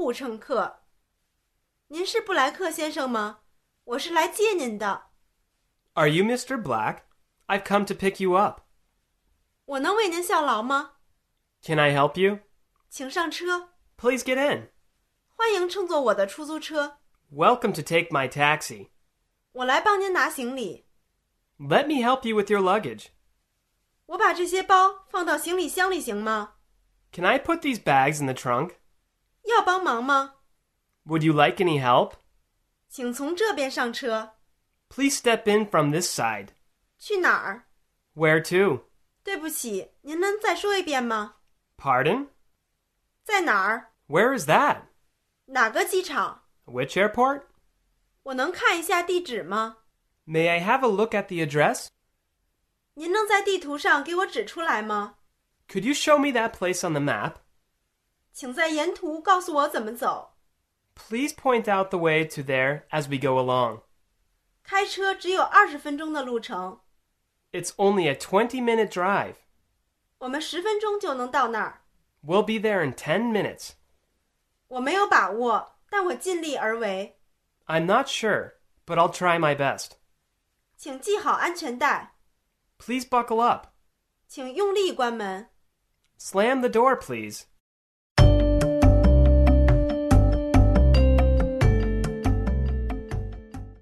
户乘客。您是布莱克先生吗？我是来接您的。 Are you Mr. Black? I've come to pick you up. 我能为您效劳吗？ Can I help you? 请上车。 Please get in. 欢迎乘坐我的出租车。 Welcome to take my taxi. 我来帮您拿行李。 Let me help you with your luggage. 我把这些包放到行李箱里行吗？ Can I put these bags in the trunk? 要帮忙吗？ Would you like any help? 请从这边上车。 Please step in from this side. 去哪儿？ Where to? 对不起，您能再说一遍吗？ Pardon? 在哪儿？ Where is that? 哪个机场？ Which airport? 我能看一下地址吗？ May I have a look at the address? 您能在地图上给我指出来吗？ Could you show me that place on the map? 请在沿途告诉我怎么走。 Please point out the way to there as we go along. 开车只有20分钟的路程， It's only a 20-minute drive. 我们10分钟就能到那儿。 We'll be there in 10 minutes. 我没有把握，但我尽力而为。 I'm not sure, but I'll try my best. 请系好安全带， Please buckle up. 请用力关门。 Slam the door, please.